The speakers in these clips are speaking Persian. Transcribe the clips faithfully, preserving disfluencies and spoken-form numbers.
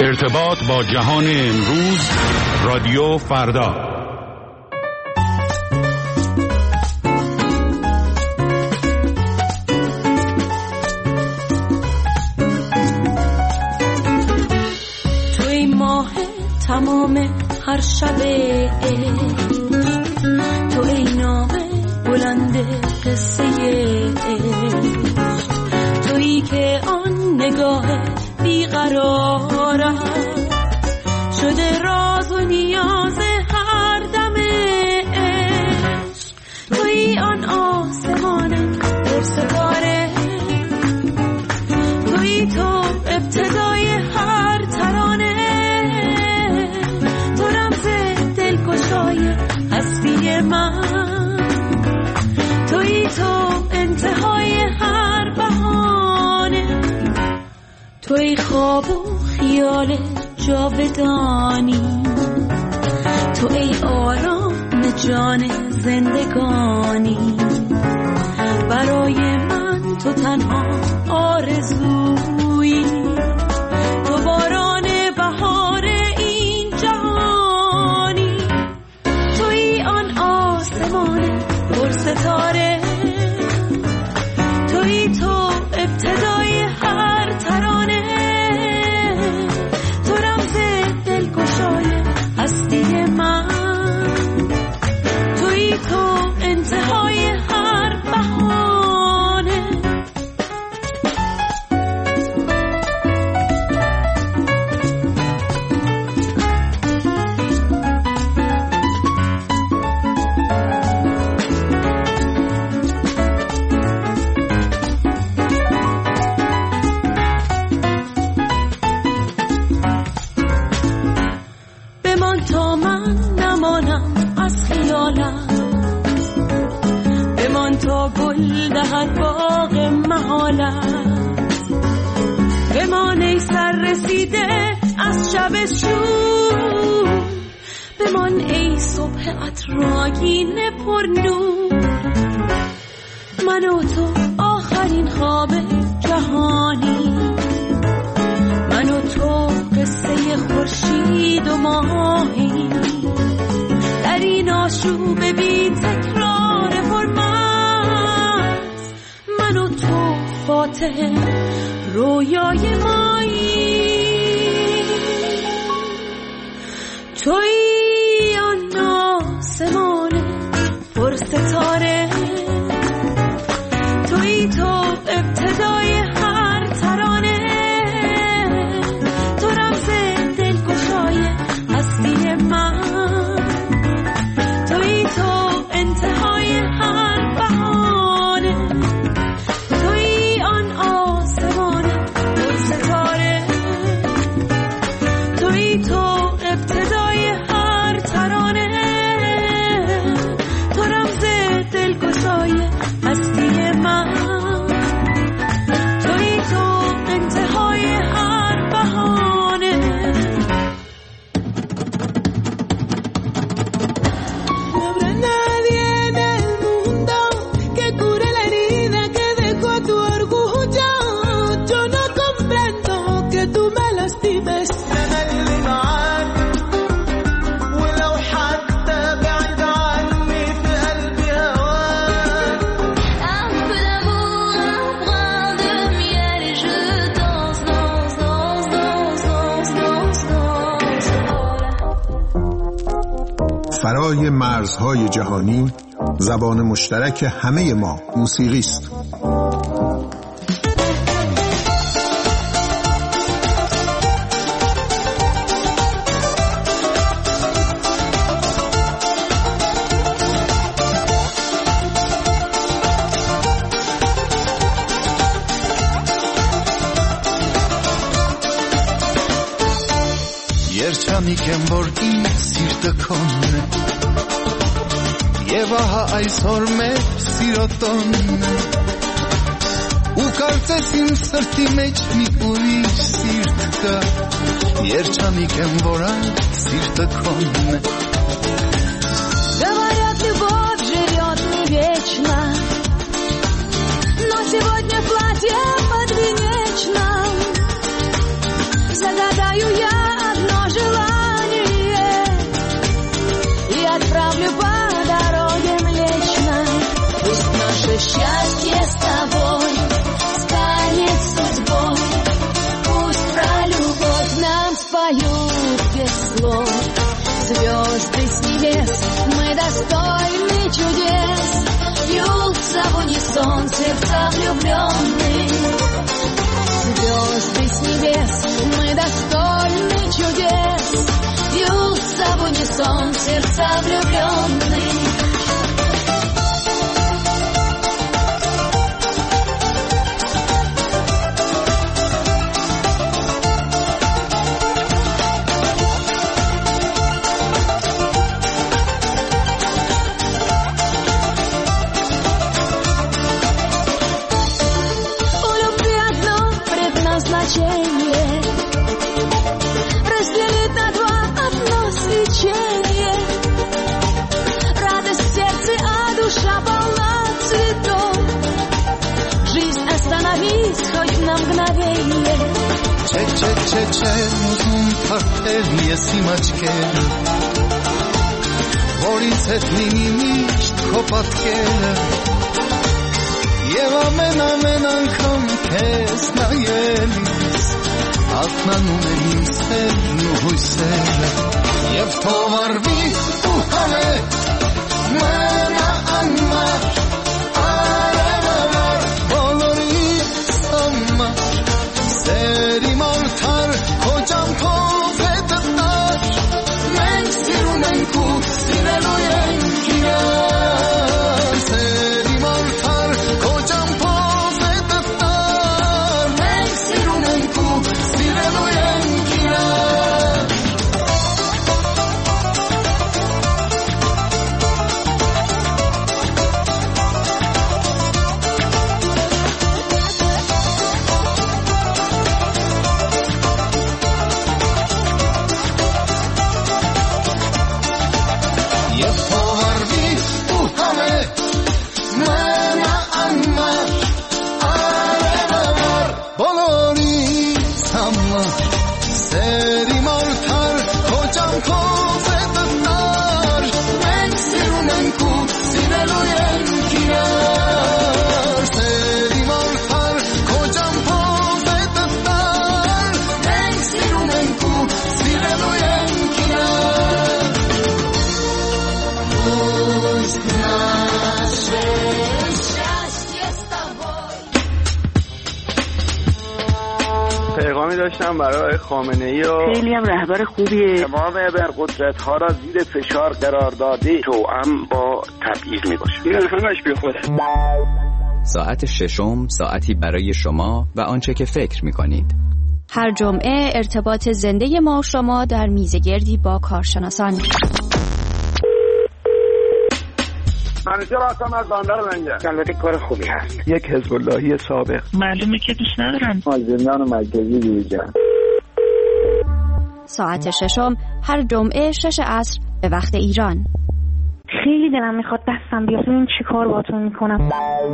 ارتباط با جهان امروز، رادیو فردا. توی ماه تمام هر شب، تو ای نامه بلند قصه عشق، تویی که آن نگاه بیقرارم شده راز و نیاز هر دم عشق، تویی آن آسمان پر ستاره، تویی تو ابتدای هر ترانه، تو رمز دلگشای هستی من، تویی تو انتهای هر بهانه، توی خواب و خیال جاودانی، تو ای آرام جان زندگانی، برای من تو تنها آرزویی، تو باران بهار این جهانی، توی آن آسمان پر ستاره، توی تو ابتدای هر ترانه، تو رمز دلگشای هستی من، توی تو انتهای هر بهانه. بمان تا من نمانم از خیالم، بمان تا گل دهد باغ محالم، بمان ای سر رسیده از شب شور، بمان ای صبح عطرآگین پر نور، من و تو آخرین خواب جهانی، من و تو قصه خورشید و ماهی، در این آشوب بی تکرار پرمغز، من و تو فاتح رویای مایی، توی آن آسمان پر ستاره، توی تو ابتدای هر ترانه، تو رمز دلگشای هستی من، توی تو انتهای هر بهانه، توی آن آسمان پر ستاره، توی تو ابتدای هر ترانه، تو رمز دلگشای هستی من، توی تو انتهای هر بهانه. فرای مرزهای جهانی، زبان مشترک همه ما موسیقی است. Երջանիկ եմ որ ինձ սիրտը քոնն է, եւ ահա այսօր մեր սիրո տոնն է, ու կարծես իմ սրտի մեջ մի ուրիշ սիրտ կա, երջանիկ եմ որ այդ սիրտը քոնն է. Говорят, любовь живет не вечно, но сегодня платье подвенечно, загадаю я Звезды с небес, мы достойны чудес. Бьются в унисон сердца влюбленные. Звезды с небес, мы достойны чудес. Бьются в унисон сердца влюбленные. Разделит на два одно свечение. Радость в сердце, а душа полна цветов. Жизнь остановись хоть на мгновение. Че, че, че, че, узун тартել ես իմ աչքերը, որից հետ լինի միշտ քո պատկերը, և ամեն ամեն անգամ քեզ նայելիս ակնանում են իմ սերն ու հույսերը, և թող արվի ու համետ մնա անմար, արևամար բոլորիս համար, սեր իմ արդար քո ճամփով հետդ տար, մենք սիրում ենք ու սիրելու ենք իրար, սեր իմ արդար քո ճամփով հետդ տար, մենք սիրում ենք ու սիրելու ենք իրար. Եվ թող արվի ու համետ մնա անմար, արևամար բոլորիս համար, սեր իմ արդար քո ճամփով հետդ տար, մենք սիրում ենք ու սիրելու ենք իրար, սեր իմ արդար քո ճամփով հետդ տար, մենք սիրում ենք ու սիրելու ենք իրար. Пусть наше счастье с тобой. پیغامی داشتم برای خامنه‌ای و خیلی هم رهبر خوبیه. تمام ابرقدرت‌ها را زیر فشار قرار داده توأم با تبعیض میباشه. این همش بی خوده. ساعت ششم، ساعتی برای شما و آنچه که فکر می‌کنید. هر جمعه ارتباط زنده ما و شما در میزگردی با کارشناسان. منیجر هستم از بندر لنگر. البته کار خوبی هست. یک حزب اللهی سابق. معلومه که دوست ندارن. زندان مرکزی بیرجان. ساعت ششم هر جمعه شش عصر به وقت ایران. خیلی دلم میخواد دستم بیاد ببین چی کار باهاتون میکنم.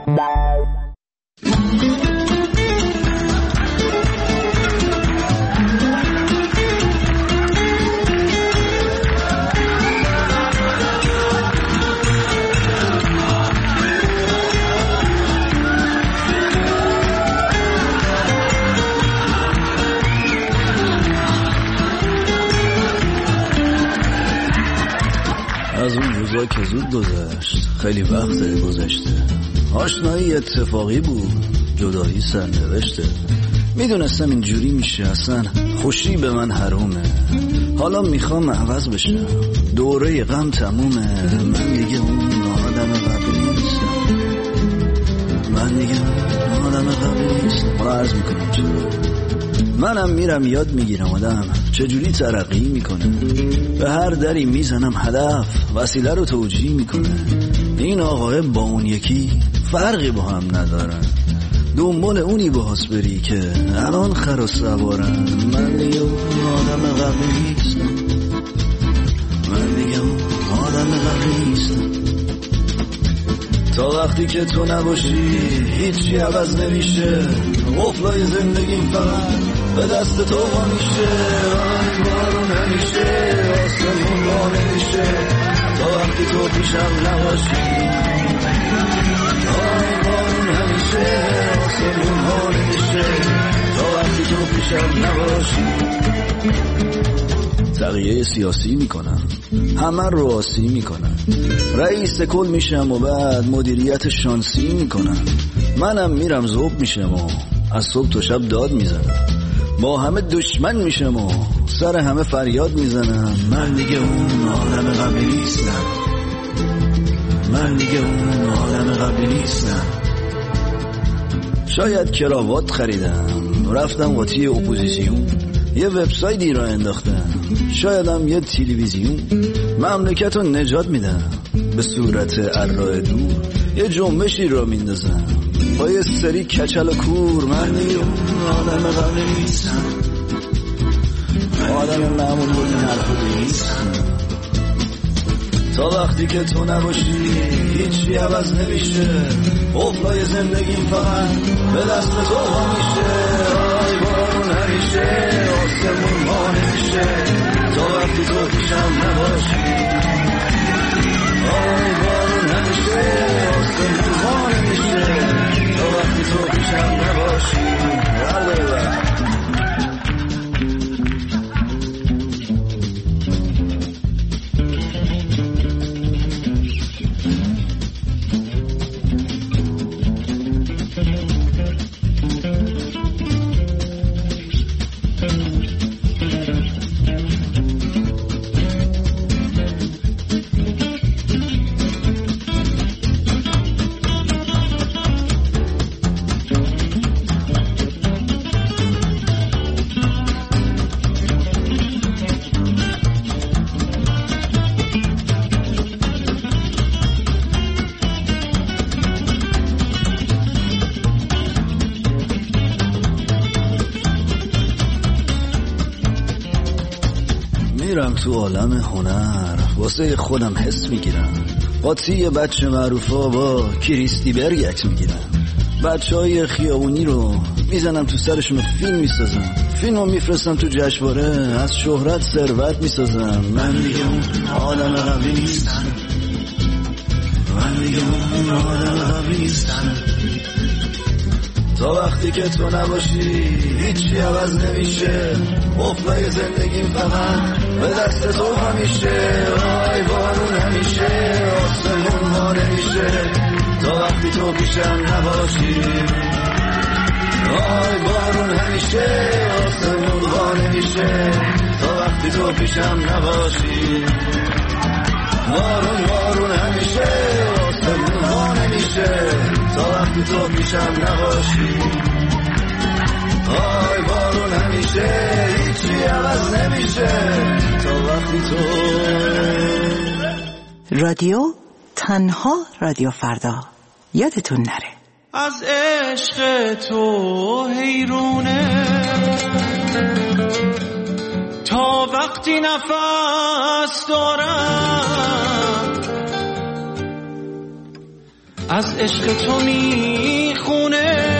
از اون روزا که زود گذشت، خیلی وقت گذشته. آشنایی اتفاقی بود، جدایی سرنوشته. میدونستم اینجوری میشه، اصلا خوشی به من حرومه. حالا میخوام عوض بشم، دوره غم تمومه. من دیگه اون آدم قبلی نیستم، من دیگه اون آدم قبلی نیستم. حالا عرض میکنم چرا. منم میرم یاد میگیرم آدم چجوری ترقی میکنه. به هر دری میزنم هدف وسیله رو توجیه میکنه. این آقای با اون یکی فرقی با هم ندارن، دنبال اونی باز بری که الان خر و سوارن. من دیگه اون آدم قبلی نیستم، من دیگه اون آدم قبلی نیستم. تا وقتی که تو نباشی هیچی عوض نمیشه. قفلای زندگیم فقط به دست تو ها میشه. آی بارون همیشه آسمون با نمیشه تا وقتی تو پیشم نباشی. آی بارون همیشه آسمون با نمیشه تا وقتی تو پیشم نباشی. تغییر سیاسی میکنم، همه رو آسی میکنم، رئیس کل میشم و بعد مدیریت شانسی میکنم. منم میرم ذوب میشم و از صبح تا شب داد میزنم، با همه دشمن میشم و سر همه فریاد میزنم. من دیگه اون آدم قبلی نیستم، من دیگه اون آدم قبلی نیستم. شاید کراوات خریدم، رفتم قاطی اپوزیسیون، یه وبسایتی را انداختم، شایدم یه تلویزیون. مملکت رو نجات میدم به صورت ارائه دور، یه جنبشی را میندازم با یه سری کچل و کور. من دیگه اون آدم قبلی نیستم، آدم معمول بود این حرفو نیستم. تا وقتی که تو نباشی هیچی عوض نمیشه، قفلای زندگیم فقط به دست تو ها میشه. آی بارون همیشه آسمون ما نمیشه، تا وقتی تو پیشم نباشی. آی بارون همیشه آسمون ما نمیشه، تا وقتی تو پیشم نباشی. بله میرم تو عالم هنر، واسه خودم حس میگیرم، قاطی یه بچه معروفا با کریستی برگت میگیرم. بچه های خیابونی رو میزنم تو سرشون و فیلم میسازم، فیلم رو میفرستم تو جشنواره، از شهرت ثروت میسازم. من دیگه اون آدم قبلی نیستم، من دیگه اون آدم قبلی نیستم. تا وقتی که تو نباشی هیچی عوض نمیشه، قفلای زندگیم فقط به دست تو همیشه. آی بارون همیشه آسمون ما نمیشه، تا وقتی تو پیشم نباشی. آی بارون همیشه آسمون ما نمیشه، تا وقتی تو پیشم نباشی. بارون بارون همیشه آسمون ما نمیشه، تا وقتی تو پیشم نباشی. آی بارون همیشه هیچی عوض نمیشه، تا وقتی تو. رادیو تنها رادیو فردا، یادتون نره. از عشق تو حیرونه تا وقتی نفس دارم، از عشق تو میخونه،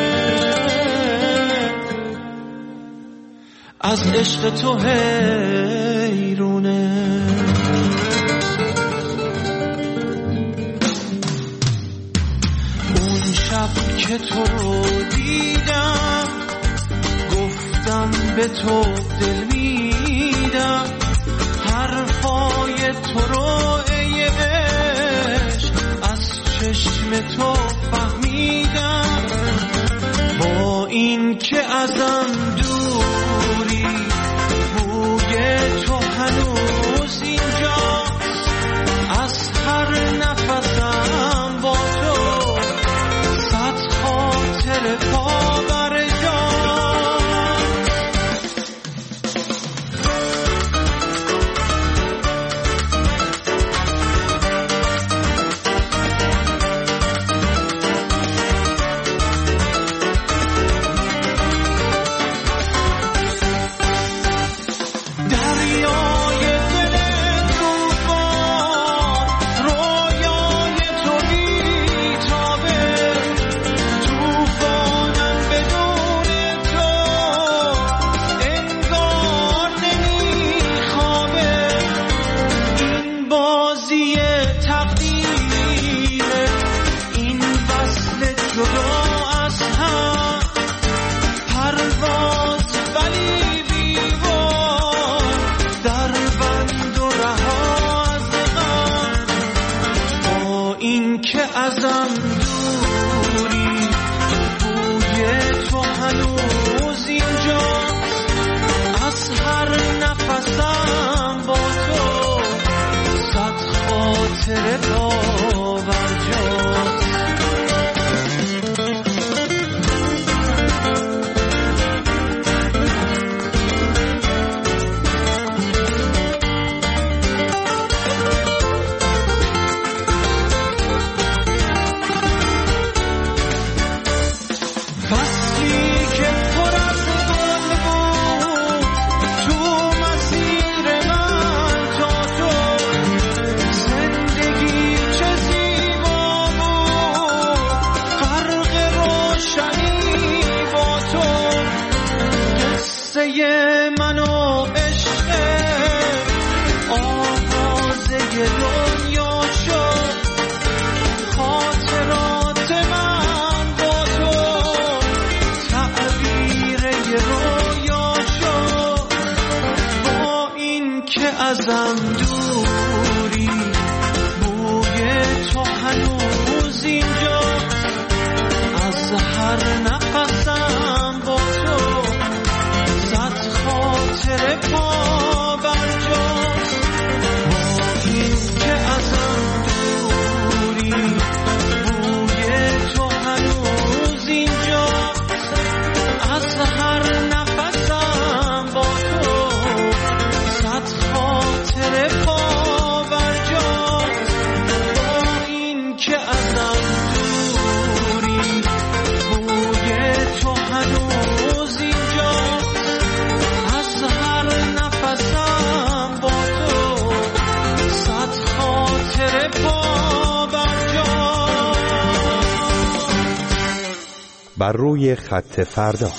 از عشق تو حیرونه. اون شب که تو رو دیدم گفتم به تو دل میدم، حرفای تو رو ای عشق از چشم تو فهمیدم. با این که ازم دوری بوی تو هنوز اینجاست، از هر نفسم با تو صد خاطر پا بر قصه من و عشق آغازه دنیا شد، خاطرات من با تو تعبیر رویا شد. با این که ازم دوری بوی تو هنوز اینجا، از هر نفسم با تو صد خاطر پا برجاست. با این که ازم دوری بوی تو هنوز اینجا، از هر نفسم با تو صد خاطر پا برجاست. با این که ازم دوری بوی تو هنوز اینجا، از هر نفسم با تو صد خاطر پا برجاست. بر روی خط فردا.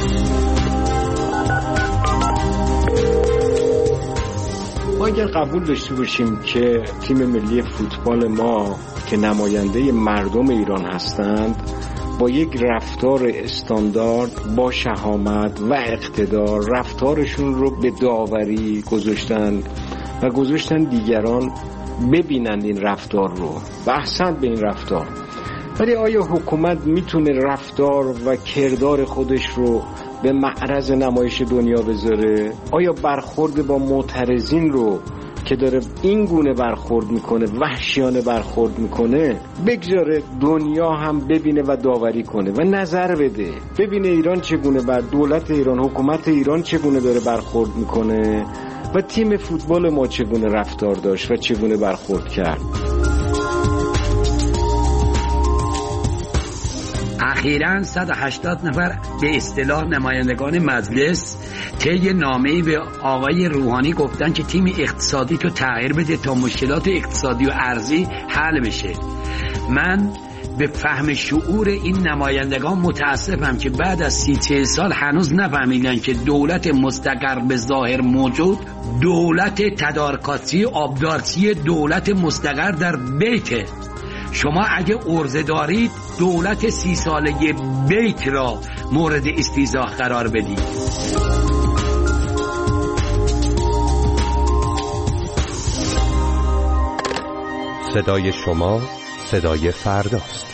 ما اگر قبول داشته باشیم که تیم ملی فوتبال ما که نماینده مردم ایران هستند با یک رفتار استاندارد با شهامت و اقتدار رفتارشون رو به داوری گذاشتن و گذاشتن دیگران ببینند این رفتار رو و احسن به این رفتار. ولی آیا حکومت میتونه رفتار و کردار خودش رو به معرض نمایش دنیا بذاره؟ آیا برخورد با معترضین رو که داره این گونه برخورد میکنه، وحشیانه برخورد میکنه، بگذاره دنیا هم ببینه و داوری کنه و نظر بده، ببینه ایران چگونه، بر دولت ایران، حکومت ایران چگونه داره برخورد میکنه و تیم فوتبال ما چگونه رفتار داشت و چگونه برخورد کرد. اخیراً صد و هشتاد نفر به اصطلاح نمایندگان مجلس طی نامه‌ای به آقای روحانی گفتن که تیم اقتصادی تو تغییر بده تا مشکلات اقتصادی و ارزی حل بشه. من به فهم شعور این نمایندگان متاسفم که بعد از سی چهل سال هنوز نفهمیدن که دولت مستقر به ظاهر موجود دولت تدارکاتی آبدارچی دولت مستقر در بیت. شما اگه عرضه دارید دولت سی ساله بیت را مورد استیضاح قرار بدید. صدای شما صدای فرداست.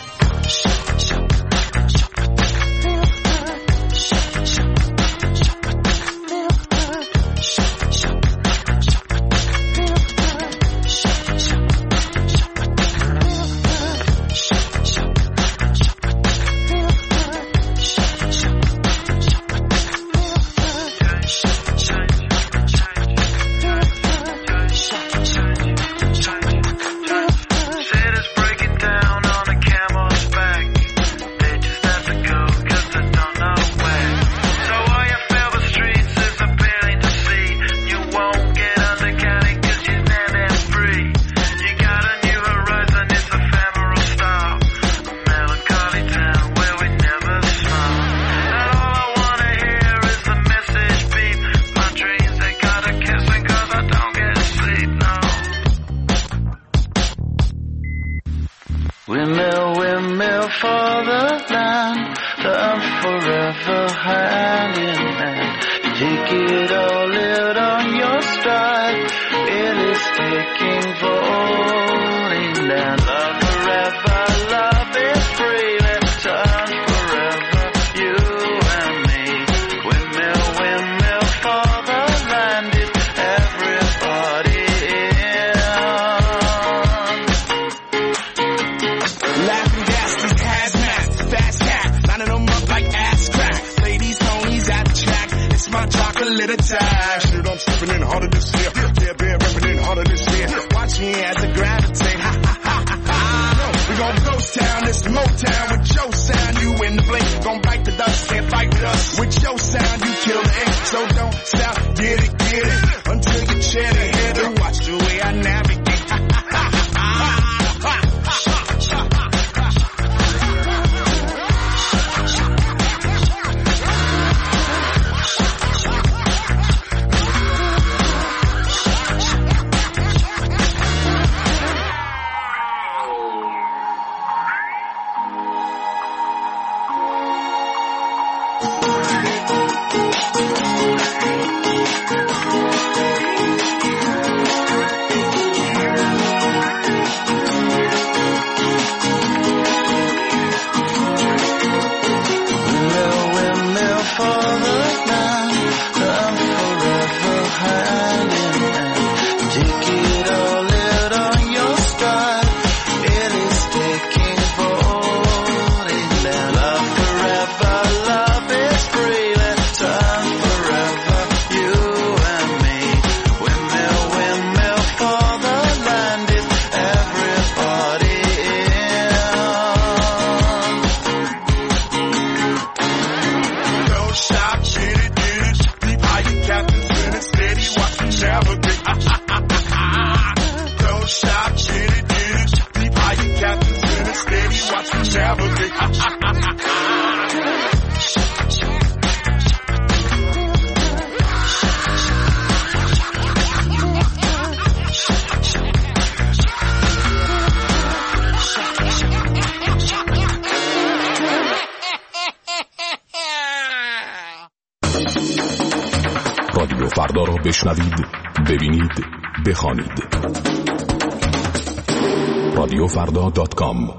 رادیو فردا را بشنوید، ببینید، بخوانید. رادیو فردا دات کام.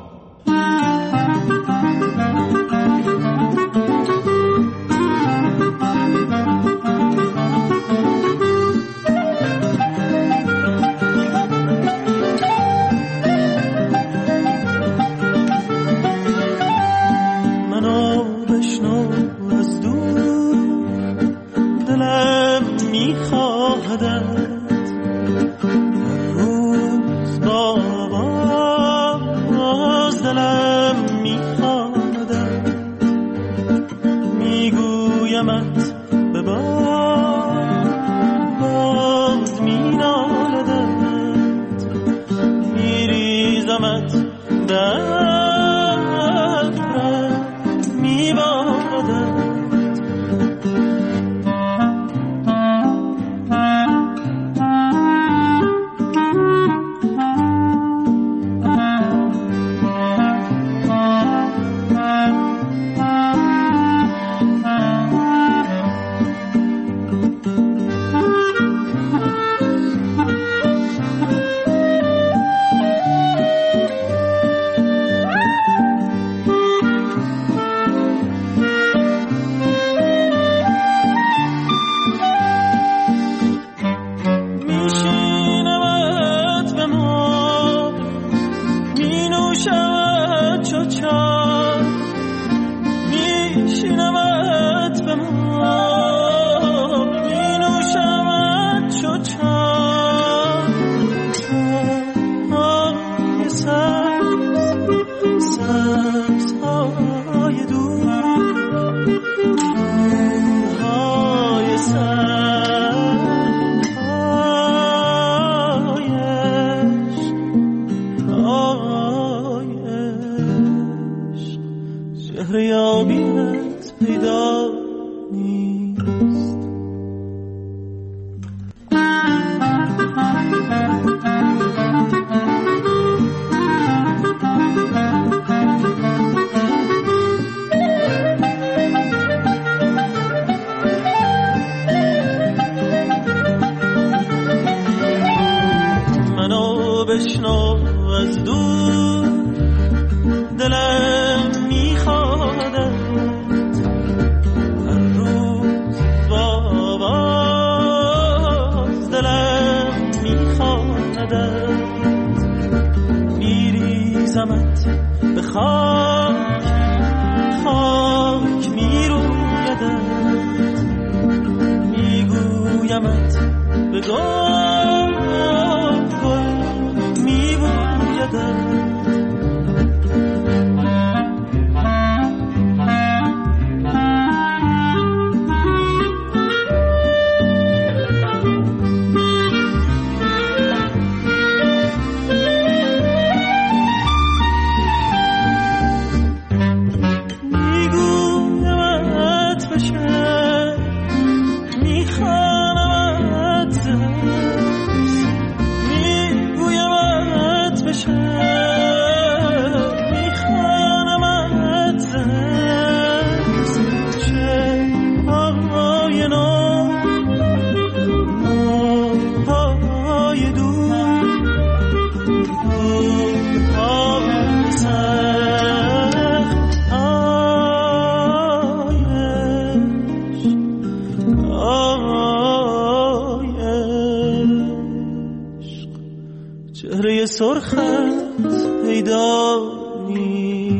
سرخت پیدا نیست.